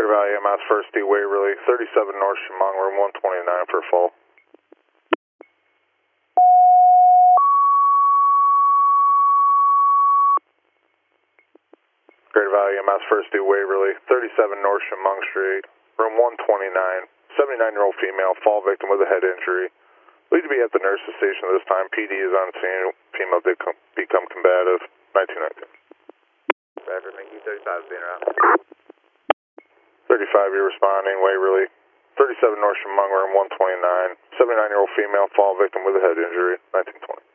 Greater Valley MS First D Waverly, 37 North Chemung, room 129 for a fall. Greater Valley MS First D Waverly, 37 North Chemung Street, room 129, 79-year-old female, fall victim with a head injury. Need to be at the nurse's station at this time. PD is on scene. Female did become combative. 1919. Roger, thank you. 35 being around. 35, you're responding. Waverly. 37 North Chemung, room 129. 79-year-old female, fall victim with a head injury. 1920.